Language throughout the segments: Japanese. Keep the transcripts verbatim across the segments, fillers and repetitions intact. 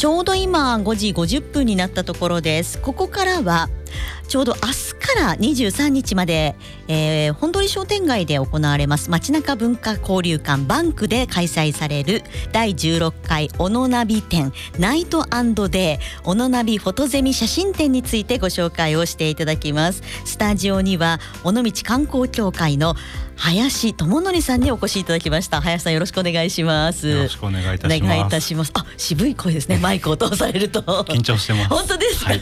ちょうど今ごじごじゅっぷんになったところです。ここからはちょうど明日からにじゅうさんにちまで、えー、本通商店街で行われます街中文化交流館バンクで開催されるだいじゅうろっかいオノナビ展ナイト&デーオノナビフォトゼミ写真展についてご紹介をしていただきます。スタジオには尾道観光協会の林智則さんにお越しいただきました。林さん、よろしくお願いします。 よろしくお願いいたします。 お願いいたします。あ、渋い声ですね。マイクを通されると緊張してます。 本当ですか、はい、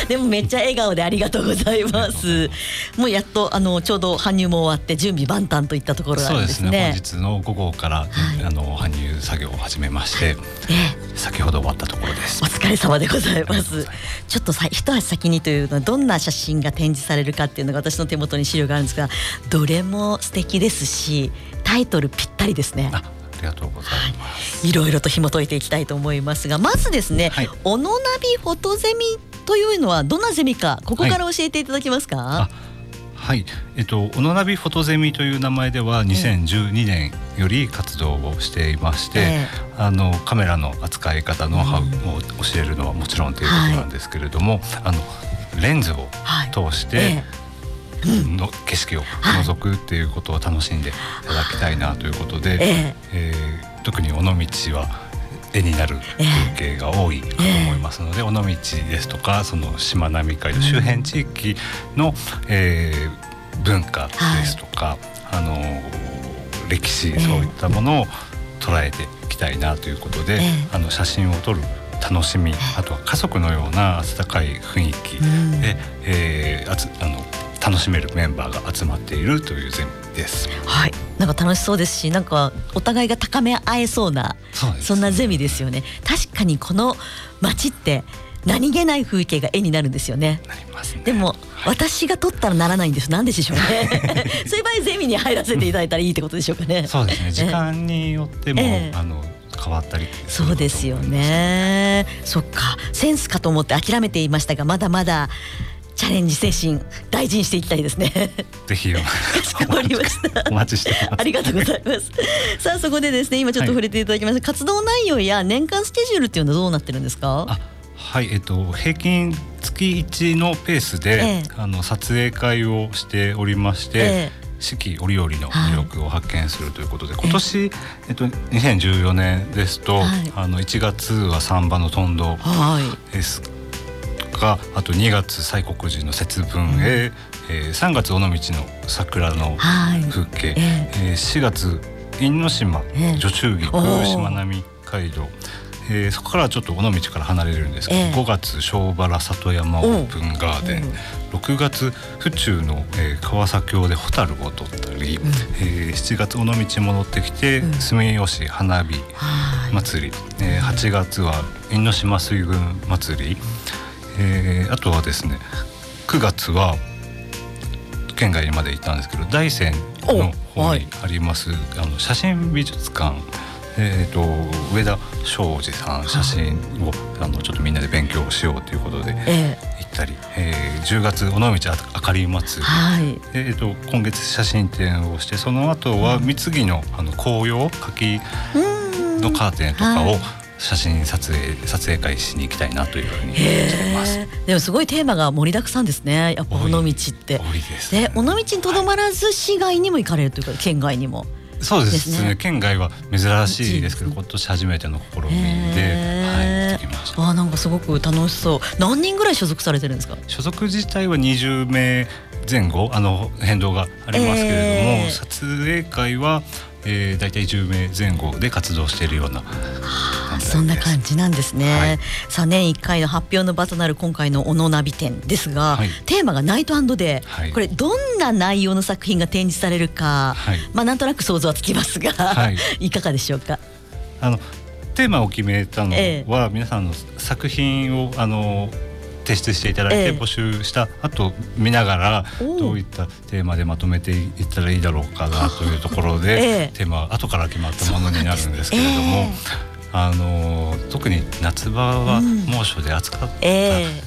でもめっちゃ笑顔でありがとうございます。もうやっとあのちょうど搬入も終わって準備万端といったところなんですね。 そうですね、本日の午後から、はい、あの搬入作業を始めまして、ええ、先ほど終わったところです。 お疲れ様でございます。ちょっとさ一足先にというのはどんな写真が展示されるかっていうのが私の手元に資料があるんですが、どれも素敵ですしタイトルぴったりですね。 あ、ありがとうございます、 はい、いろいろと紐解いていきたいと思いますが、まずですね、はい、オノナビフォトゼミというのはどんなゼミか、ここから教えていただけますか。はい、 あ、はい、えっとオノナビフォトゼミという名前ではにせんじゅうにねんより活動をしていまして、えー、あのカメラの扱い方ノウハウを教えるのはもちろんということなんですけれども、はい、あのレンズを通して、はい、えーの景色を覗くっていうことを楽しんでいただきたいなということで、ええー、特に尾道は絵になる風景が多いかと思いますので、えー、尾道ですとかそのしまなみ海道周辺地域の、えー、文化ですとか、はい、あの歴史、そういったものを捉えていきたいなということで、えー、あの写真を撮る楽しみ、あとは家族のような温かい雰囲気で、えー、あつあの楽しめるメンバーが集まっているというゼミです。 はい、なんか楽しそうですし、なんかお互いが高め合えそうな そ, う、ね、そんなゼミですよね。確かにこの街って何気ない風景が絵になるんですよね。 なりますね。 でも、はい、私が撮ったらならないんです。なんででしょうねそういう場合ゼミに入らせていただいたらいいってことでしょうかね。 そうですね、時間によっても、えー、あの変わったりする。 そうですよね。そっか、センスかと思って諦めていましたが、まだまだチャレンジ精神大事にしていきたいですねぜひよかしこまりましたお待ちしてます。 ありがとうございますさあ、そこでですね、今ちょっと触れていただきました、はい、活動内容や年間スケジュールっていうのはどうなってるんですか。 あ、はい、えっと、平均月いちのペースで、ええ、あの撮影会をしておりまして、ええ、四季折々の魅力を発見するということで、はい、今年、えっと、にせんじゅうよねんですと、はい、あのいちがつはサンバのトンドですとか、はい、あとにがつ西国寺の節分へ、うん、えー、さんがつ尾道の桜の風景、はい、えーえー、しがつ因島、えー、女中菊しまなみ海道、えー、そこからちょっと尾道から離れるんですけど、えー、ごがつ庄原里山オープンガーデン、ろくがつ府中の、えー、川崎峡でホタルを撮ったり、うん、えー、しちがつ尾道戻ってきて、うん、住吉花火祭り、えー、はちがつは因島水軍祭り、えー、あとはですねくがつは県外まで行ったんですけど大山の方にあります、はい、あの写真美術館、えー、と上田昌司さん写真をあのちょっとみんなで勉強しようということで、えー、行ったり、えー、じゅうがつ尾道あかり祭り、はい、えー、と今月写真展をして、その後は三木 の, あの紅葉柿のカーテンとかを、はい、写真撮影撮影会しに行きたいなというふうにしています。 でもすごいテーマが盛りだくさんですね。やっぱ尾道って多いですね。 で尾道にとどまらず市外にも行かれるというか、はい、県外にも。 そうですね、ですね、県外は珍しいですけど今年初めての試みで、はい、行ってきました。 あ、なんかすごく楽しそう。何人ぐらい所属されてるんですか。 所属自体はにじゅうめいぜん後、あの変動がありますけれども、えー、撮影会はえー、だいたいじゅうめいぜん後で活動しているような、はあ、そんな感じなんですね、はい、さあ年いっかいの発表の場となる今回の尾ノナビ展ですが、はい、テーマがナイト&デー、はい、これどんな内容の作品が展示されるか、はい、まあなんとなく想像はつきますが、はい、いかがでしょうか。あのテーマを決めたのは、えー、皆さんの作品をあの提出していただいて募集した後見ながらどういったテーマでまとめていったらいいだろうかなというところでテーマは後から決まったものになるんですけれども、あの特に夏場は猛暑で暑かった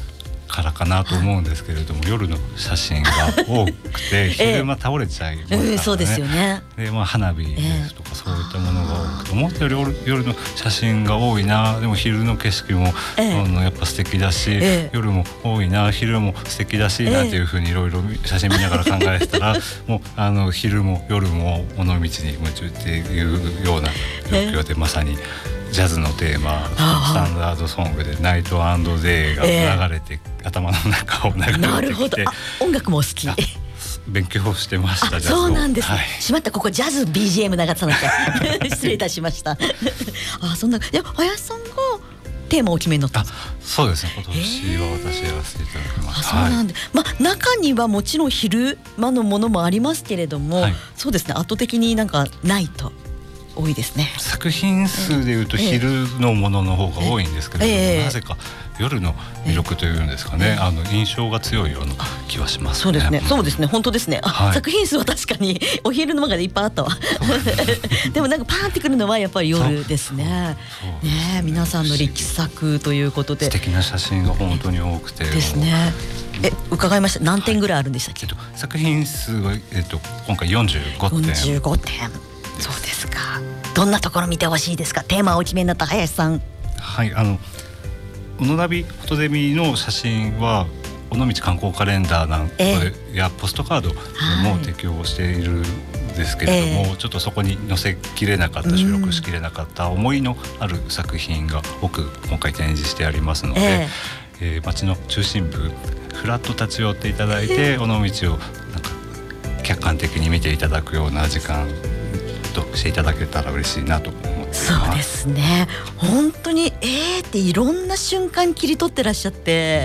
からかなと思うんですけれども、夜の写真が多くて昼間倒れちゃいますからね、 うん、そうですよね。 で、まあ、花火ですとかそういったものが多くて、思ったより夜、夜の写真が多いな、でも昼の景色も、ええ、あのやっぱ素敵だし、ええ、夜も多いな、昼も素敵だし、ええ、なんていうふうにいろいろ写真見ながら考えてたらもうあの昼も夜も尾道に夢中っていうような状況で、ええ、まさにジャズのテーマ、スタンダードソングでナイト&デイが流れて、えー、頭の中を流れてきて、 なるほど、あ、音楽も好き、 勉強してました。ジャズを。 そうなんですね、はい、しまった、ここジャズ ビージーエム 流さなきゃ失礼いたしましたあ、そんな、いや、林さんがテーマをお決めになったんですか？ そうですね、今年は私やらせていただきました。 あ、そうなんで、はい、まあ、中にはもちろん昼間のものもありますけれども、はい、そうですね、圧倒的になんかナイト多いですね。 作品数でいうと昼のものの方が多いんですけれども、えええ、なぜか夜の魅力というんですかね、え、あの印象が強いような気はしますね。 そうですね、そうですね、本当ですね、はい、作品数は確かにお昼の中でいっぱいあったわでもなんかパーンってくるのはやっぱり夜ですね。ね、皆さんの力作ということで素敵な写真が本当に多くてですね。え、伺いました。何点ぐらいあるんでしたっけ？ はい、えっと、作品数は、えっと、今回よんじゅうごてん。よんじゅうごてん、 そうですか。どんなところ見てほしいですか？テーマをお決めになった林さん。 はい、あの尾道ナビフォトゼミの写真は尾道観光カレンダーなんかやポストカードも提供しているんですけれども、えー、ちょっとそこに載せきれなかった収録しきれなかった思いのある作品が多く今回展示してありますので、えーえー、町の中心部フラッと立ち寄っていただいて、えー、尾道をなんか客観的に見ていただくような時間としていただけたら嬉しいなと思っています。 そうですね、本当にえーっていろんな瞬間切り取ってらっしゃって、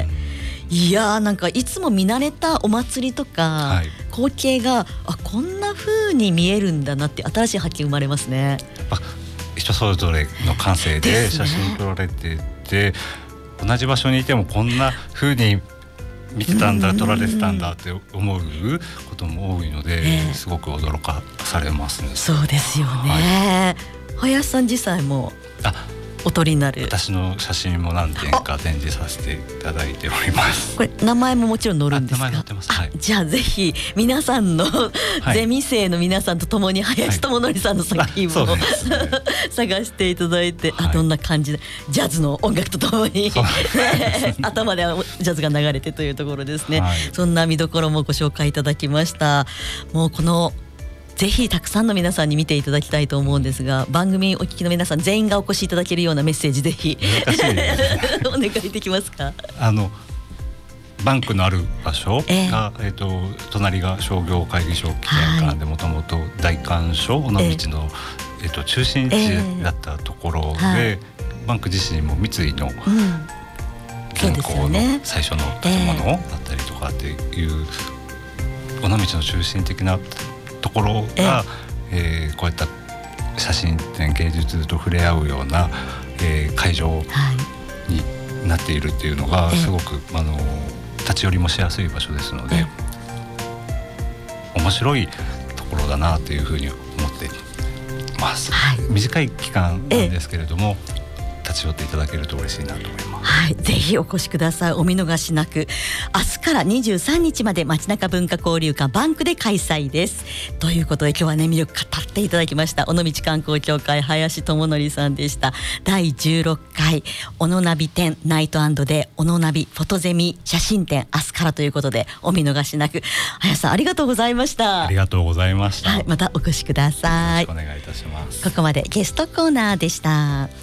うん、いやー、なんかいつも見慣れたお祭りとか、はい、光景があこんな風に見えるんだなって新しい発見生まれますね。 やっぱ人それぞれの感性で写真撮られてて、同じ場所にいてもこんな風に見てたんだ、撮られてたんだって思うことも多いので、えー、すごく驚かされますね。 そうですよね、はい、林さん実際もお撮りになる。 私の写真も何点か展示させていただいております。 これ名前ももちろん載るんですか？ 名前載ってます、はい、 じゃあぜひ皆さんの、はい、ゼミ生の皆さんと共に林智則さんの作品を、はいね、探していただいて、はい、あどんな感じでジャズの音楽とともに頭でジャズが流れてというところですね、はい、そんな見どころもご紹介いただきました。もうこのぜひたくさんの皆さんに見ていただきたいと思うんですが、番組お聞きの皆さん全員がお越しいただけるようなメッセージぜひお願いできますか？ あのバンクのある場所が、えーえー、と隣が商業会議所記念館で、もともと大観所尾道の、えーえー、と中心地だったところで、えーはい、バンク自身も三井の銀行の最初の建物だったりとかっていう、尾道の中心的なところが、えー、こういった写真展芸術と触れ合うような、えー、会場になっているっていうのがすごく、あの立ち寄りもしやすい場所ですので、面白いところだなというふうに思っています、はい、短い期間なんですけれども立ち寄っていただけると嬉しいなと思います。 はい、ぜひお越しください。お見逃しなく。明日からにじゅうさんにちまで街中文化交流館バンクで開催です。ということで今日はね、魅力語っていただきました尾道観光協会林智則さんでした。だいじゅうろっかい尾道ナビ展ナイト&デー尾道ナビフォトゼミ写真展明日からということでお見逃しなく。林さんありがとうございました。 ありがとうございました、 はい、またお越しください。 よろしくお願いいたします。 ここまでゲストコーナーでした。